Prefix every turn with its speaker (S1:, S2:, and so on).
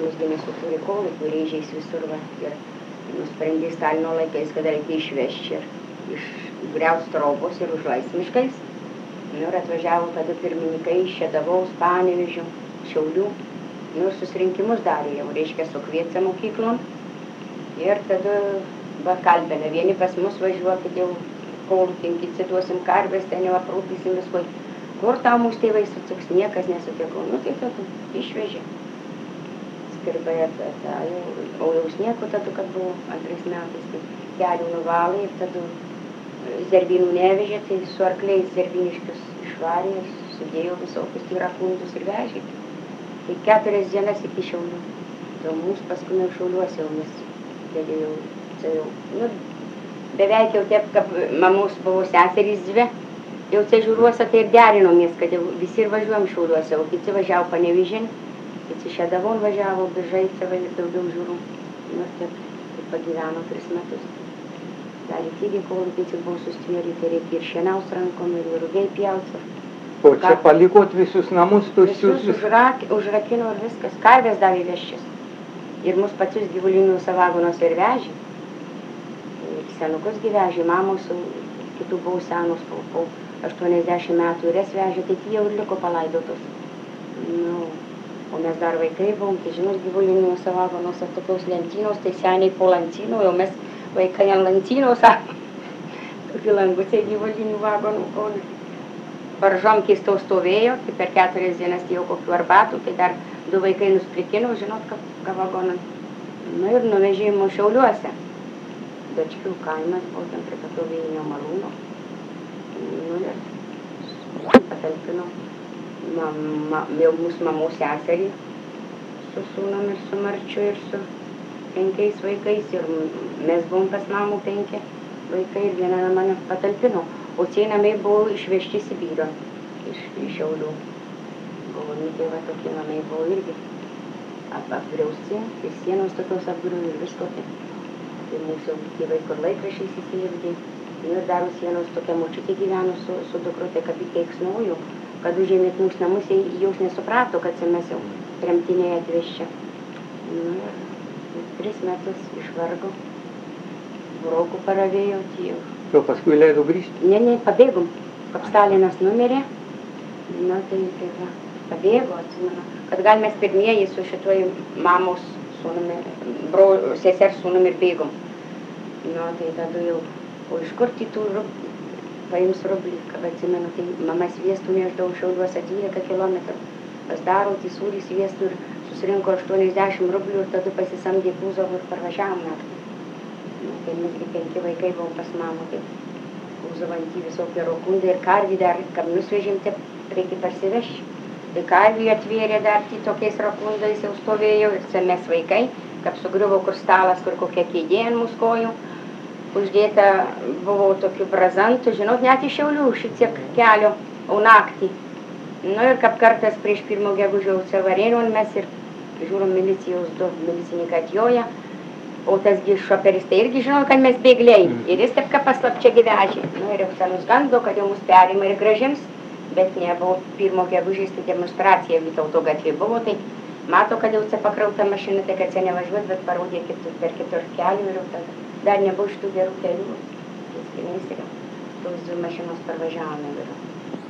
S1: mus gimė sukūrė kolūkių, rėžiais visur va. Ir nusprendė Stalino laikais, kad reikia išvežti iš griaut trobos ir užlaist miškais. Ir atvažiavo tada pirmininkai iš Šedavaus, Panevėžio, Šiaulių. Ir susirinkimus darė jau, reiškia, su kvietė mokyklom. Ir tada va kalbėme, vieni pas mus važiuokit jau kolūkin, kiti duosim karvės, ten jau aprūpysim visko. Kur tau mūsų tėvai sutiks, niekas nesutiko. Nu tai tada išvežė. Skirbai o jau snieko tada, kad buvo 2 metais, tai kelių nuvalė ir tada zerbynų nevežė, tai su arkliais zerbiniškius išvarė ir sudėjo visokius tai rakundus ir vežė. Tai 4 dienas iki Šiaulių. Tai mūsų paskui jau Šiauliuose jau mes dėdėjau, tai jau, nu, beveik jau taip, kad mamos buvo seserys 2, jau Cežiūruose tai ir derinomės, kad jau visi ir važiuojam Šiauliuose, o kiti važiavo Panevėžin, kiti Šedavon važiavo, Biržai, ir daugiau žiūrų. Nu, taip pagyveno 3 metus. Dalį tygį kolūkiai buvo sustvėrę, tai reikia ir šienaus rankom, ir rugiai pjauti.
S2: O čia palikot visus namus,
S1: visus užrakino ir viskas, karvės davė veščias. Ir mus pačius gyvulinių savagonos ir vežė. Ir senukus gyvežė, mamos, kitų buvo senos po 80 metų ir jas vežė, tai jie jau ir liko palaidotos. Nu, o mes dar vaikai buvom, tai žinot, gyvulinių savagonos ar tokios lentynos, tai seniai po lentynų, jau mes vaikai ant lentynos, tokie langučiai gyvulinių vagonų kolūkių. Varžom keistau stovėjo, tai per 4 dienas jau kokių arbatų, tai dar 2 vaikai nusprikino, žinot, ką vagoną. Nu ir nuvežė mus Šiauliuose. Dačkių kaimas buvo ten prie tokio Vėjinio malūno. Nu ir patalpino jau mūsų mamos seserį su sūnum ir su Marčiu ir su 5 vaikais. Ir mes buvom pas mamų 5 vaikai ir vieną mane patalpino. O tie namai buvo išvežti Sibyrą iš Šiaulių. Buvo, nu tai va tokie namai buvo irgi apgriausti, ir sienos tokios apgriuvo ir visko. Tai mūsų tėvai kur laikraščiais įsigirdė. Ir dar sienos tokia močiutė gyveno su dukrute, kad įkeiksnojo, kad užėmėt mūsų namus, jos nesuprato, kad mes jau tremtiniai atvežčia. Nu ir 3 metus išvargo, burokų paravėjo, tai
S2: o paskui leido grįžti?
S1: Ne, pabėgom. Kaip Stalinas numirė, nu tai va, pabėgo, atsimenu, kad gal mes pirmieji su šitoj mamos sūnumi, sesers sūnumi ir bėgom. Nu tai tada jau, o iš kur tai paims rublį, kad atsimenu, tai mama sviestų neždavo Šiauliuose 12 kilometrų. Pasdaro, tai sūrį sviestų ir susirinko 80 rublių ir tada pasisamdė Kuzovų ir parvažiavom naktį. Tai mesgi 5 vaikai buvom pas mamą, tai Kuzovantį visokie rokundai ir karvį dar, kad nusvežėm, taip reikia parsivešti. Tai karvį atvėrė dar tai tokiais rakundais jau stovėjo ir mes vaikai, kad sugriuvo kur stalas, kur kokia kėdė ant mūsų kojų. Uždėta buvo tokių brazantų, žinot, net iš Šiaulių šitiek kelio, o naktį. Nu ir kaip kartas prieš 1 gegužės varėnon mes ir žiūrom milicijos 2 milicininkai atjoja. O tasgi šoferis tai irgi žinau, kad mes bėgliai. Ir jis taip, kad paslapčia gyvežė. Nu ir jau senus gando, kad jau mus perima ir gražims. Bet nebuvo 1 gegužės, tai demonstracija Vytauto gatvėje buvo. Tai mato, kad jau čia pakrauta mašina, tai kad čia nevažiuot, bet parodė per kitur kelių ir jau tada. Dar nebuvo šitų gerų kelių. Tos 2 mašinos parvažiavome.